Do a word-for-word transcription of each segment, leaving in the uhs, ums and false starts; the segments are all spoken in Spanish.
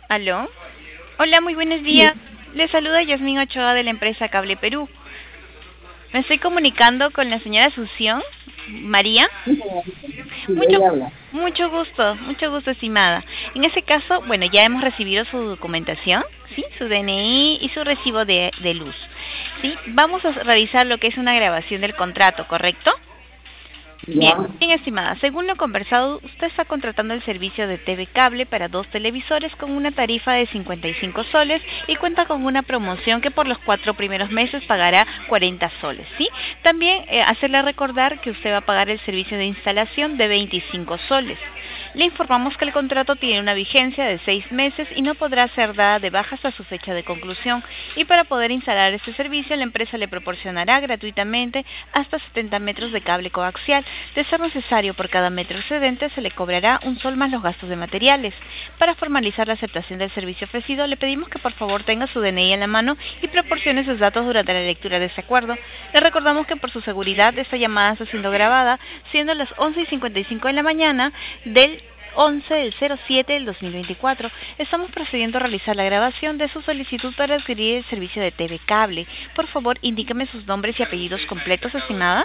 ¿Aló? Hola, muy buenos días. Le saluda Yasmín Ochoa de la empresa Cable Perú. Me estoy comunicando con la señora Asunción María. Sí, Mucho, ella habla. mucho gusto, mucho gusto, estimada. En ese caso, bueno, ya hemos recibido su documentación, ¿sí? Su D N I y su recibo de, de luz, ¿sí? Vamos a realizar lo que es una grabación del contrato, ¿correcto? Bien, Ya, bien estimada, según lo conversado, usted está contratando el servicio de T V Cable para dos televisores con una tarifa de cincuenta y cinco soles y cuenta con una promoción que por los cuatro primeros meses pagará cuarenta soles, ¿sí? También eh, hacerle recordar que usted va a pagar el servicio de instalación de veinticinco soles. Le informamos que el contrato tiene una vigencia de seis meses y no podrá ser dada de baja hasta su fecha de conclusión. Y para poder instalar este servicio, la empresa le proporcionará gratuitamente hasta setenta metros de cable coaxial. De ser necesario por cada metro excedente, se le cobrará un sol más los gastos de materiales. Para formalizar la aceptación del servicio ofrecido, le pedimos que por favor tenga su D N I en la mano y proporcione sus datos durante la lectura de este acuerdo. Le recordamos que por su seguridad esta llamada está siendo grabada, siendo las once y cincuenta y cinco de la mañana del once del cero siete del dos mil veinticuatro. Estamos procediendo a realizar la grabación de su solicitud para adquirir el servicio de T V Cable. Por favor, indíqueme sus nombres y apellidos completos, estimada.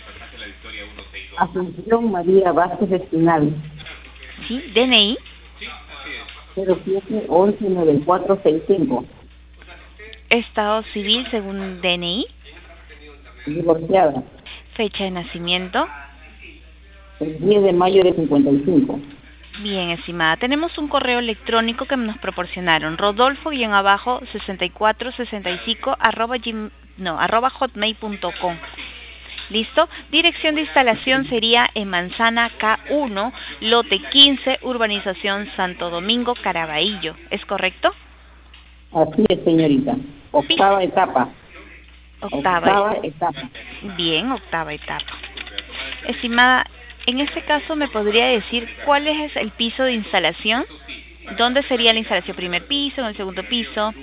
Asunción María Vázquez Espinal, Sí, D N I. cero siete once noventa y cuatro sesenta y cinco, Estado civil según D N I. divorciada, Fecha de nacimiento. el diez de mayo de cincuenta y cinco. Bien, estimada. Tenemos un correo electrónico que nos proporcionaron, rodolfo-abajo sesenta y cuatro sesenta y cinco arroba, gim, no, arroba hotmail punto com. ¿Listo? Dirección de instalación sería en Manzana K uno, lote quince, urbanización Santo Domingo, Caraballo. ¿Es correcto? Así es, señorita. Octava etapa. Octava. Octava etapa. Bien, octava etapa. Estimada, en este caso, ¿me podría decir cuál es el piso de instalación? ¿Dónde sería la instalación? ¿Primer piso, en el segundo piso?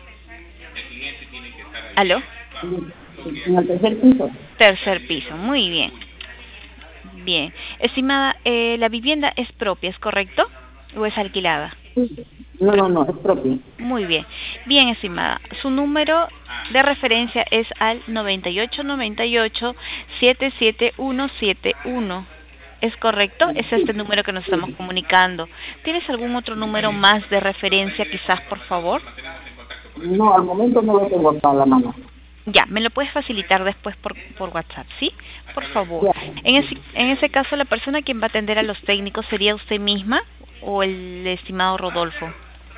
¿Aló? En el tercer piso. Tercer piso, muy bien. Bien. Estimada, eh, ¿la vivienda es propia, es correcto? ¿O es alquilada? No, no, no, es propio. Muy bien. Bien, estimada. Su número de referencia es al noventa y ocho noventa y ocho setenta y siete ciento setenta y uno. ¿Es correcto? Es este número que nos estamos comunicando. ¿Tienes algún otro número más de referencia, quizás, por favor? No, al momento no lo tengo acá a la mano. Ya, me lo puedes facilitar después por, por WhatsApp, ¿sí? Por favor. Ya. En ese, en ese caso, la persona quien va a atender a los técnicos sería usted misma o el estimado Rodolfo.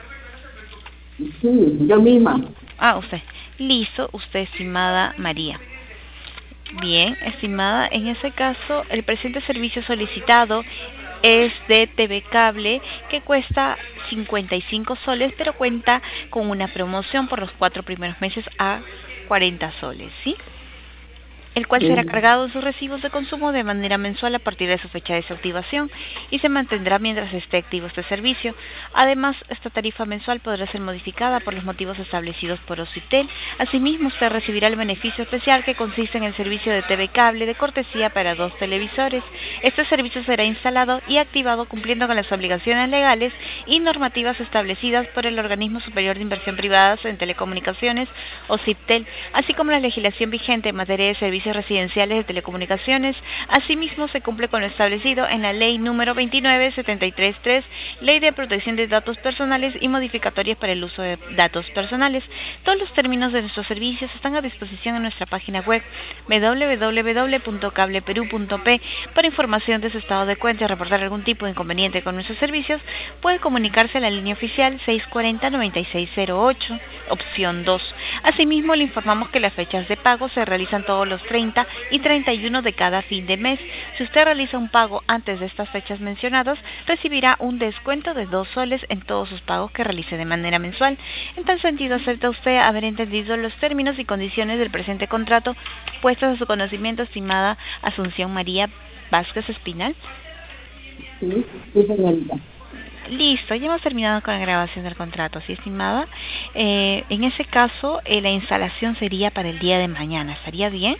Sí, yo misma. Ah, usted. Listo, usted, estimada María. Bien, estimada, en ese caso, el presente servicio solicitado es de T V Cable que cuesta cincuenta y cinco soles, pero cuenta con una promoción por los cuatro primeros meses a cuarenta soles, ¿sí? El cual será Sí. cargado en sus recibos de consumo de manera mensual a partir de su fecha de desactivación y se mantendrá mientras esté activo este servicio. Además, esta tarifa mensual podrá ser modificada por los motivos establecidos por Ocitel. Asimismo, usted recibirá el beneficio especial que consiste en el servicio de T V Cable de cortesía para dos televisores. Este servicio será instalado y activado cumpliendo con las obligaciones legales y normativas establecidas por el Organismo Superior de Inversión Privada en Telecomunicaciones, Ocitel, así como la legislación vigente en materia de servicios residenciales de telecomunicaciones. Asimismo, se cumple con lo establecido en la Ley número veintinueve setenta y tres tres, Ley de Protección de Datos Personales y modificatorias para el uso de datos personales. Todos los términos de nuestros servicios están a disposición en nuestra página web doble u doble u doble u punto cable perú punto pe. Para información de su estado de cuenta y reportar algún tipo de inconveniente con nuestros servicios, puede comunicarse a la línea oficial seis cuatro cero nueve seis cero ocho, opción dos. Asimismo, le informamos que las fechas de pago se realizan todos los treinta y treinta y uno de cada fin de mes. Si usted realiza un pago antes de estas fechas mencionadas, recibirá un descuento de dos soles en todos sus pagos que realice de manera mensual. En tal sentido, ¿acepta usted haber entendido los términos y condiciones del presente contrato puestos a su conocimiento, estimada Asunción María Vázquez Espinal? Sí, sí, señorita. Listo, ya hemos terminado con la grabación del contrato, ¿sí, estimada? Eh, en ese caso, eh, la instalación sería para el día de mañana, ¿estaría bien?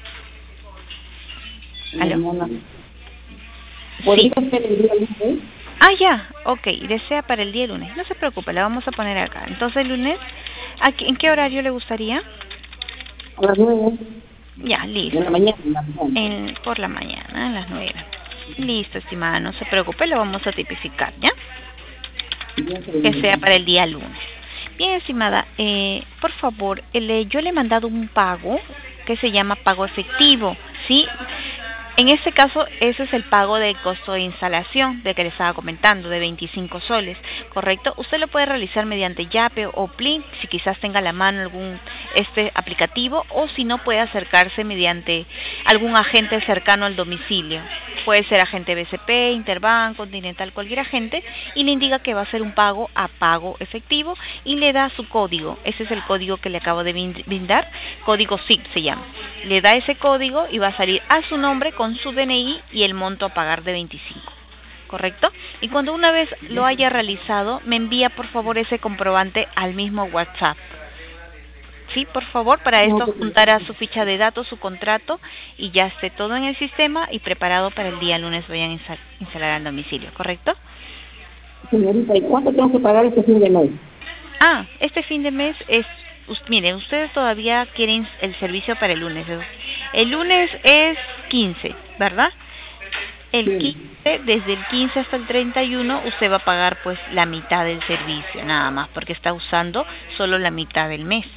¿Aló? Mañana. Sí. ¿Podría ser el día lunes? Ah, ya, ok, desea para el día lunes. No se preocupe, la vamos a poner acá. Entonces, el lunes, ¿a qué- ¿en qué horario le gustaría? A las nueve Ya, de la listo. mañana. En la mañana. En, por la mañana, a las nueve. Listo, estimada, no se preocupe, lo vamos a tipificar, ¿ya? Ya, Que sea señorita. para el día lunes. Bien, estimada, eh, por favor, le- yo le he mandado un pago que se llama pago efectivo, ¿sí? En este caso, ese es el pago del costo de instalación de que le estaba comentando, de veinticinco soles, ¿correcto? Usted lo puede realizar mediante Yape o Plin, si quizás tenga a la mano algún este aplicativo, o si no, puede acercarse mediante algún agente cercano al domicilio. Puede ser agente B C P, Interbank, Continental, cualquier agente, y le indica que va a hacer un pago a pago efectivo y le da su código. Ese es el código que le acabo de brindar, código S I P se llama. Le da ese código y va a salir a su nombre con su D N I y el monto a pagar de veinticinco. ¿Correcto? Y cuando una vez lo haya realizado, me envía por favor ese comprobante al mismo WhatsApp. Sí, por favor, para No, esto pues, juntar a su ficha de datos, su contrato y ya esté todo en el sistema y preparado para el día lunes vayan a instal- instalar al domicilio, ¿correcto? señorita, ¿y cuánto tengo que pagar este fin de mes? Ah, este fin de mes es, us- miren, ustedes todavía quieren el servicio para el lunes. ¿No? El lunes es quince, ¿verdad? El Sí. quince, desde el quince hasta el treinta y uno, usted va a pagar pues la mitad del servicio, nada más, porque está usando solo la mitad del mes.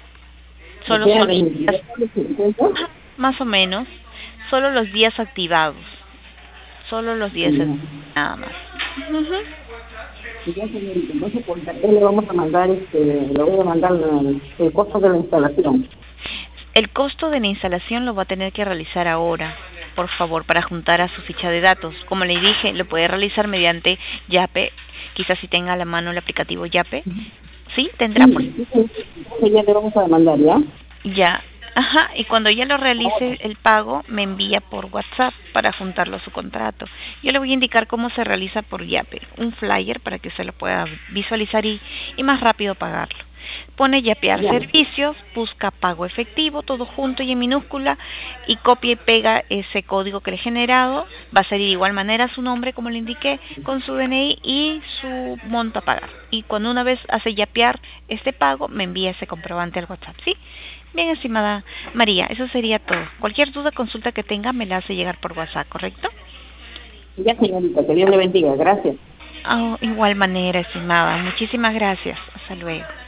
O Solo sea, son los días, veintidós soles cincuenta. ajá, más o menos, solo los días activados, solo los días Ya. activados, nada más. Ujú. Ya, señorita, entonces por internet le vamos a mandar, este, le voy a mandar la- el costo de la instalación. El costo de la instalación lo va a tener que realizar ahora, por favor, para juntar a su ficha de datos. Como le dije, lo puede realizar mediante Yape, quizás si tenga a la mano el aplicativo Yape. Sí, tendrá por Sí, sí, sí, entonces ya le vamos a mandar, ¿ya? ya. Ajá, y cuando ya lo realice Ahora, el pago, me envía por WhatsApp para juntarlo a su contrato. Yo le voy a indicar cómo se realiza por Yape, un flyer para que usted lo pueda visualizar y, y más rápido pagarlo. Pone Yapear ya, servicios, busca pago efectivo, todo junto y en minúscula, y copia y pega ese código que le he generado. Va a ser de igual manera su nombre, como le indiqué, con su D N I y su monto a pagar. Y cuando una vez hace Yapear este pago, me envía ese comprobante al WhatsApp, ¿sí? Bien, estimada María, eso sería todo. Cualquier duda, consulta que tenga, me la hace llegar por WhatsApp, ¿correcto? ya, señorita, que Dios le bendiga, gracias. Oh, igual manera, estimada. Muchísimas gracias. Hasta luego.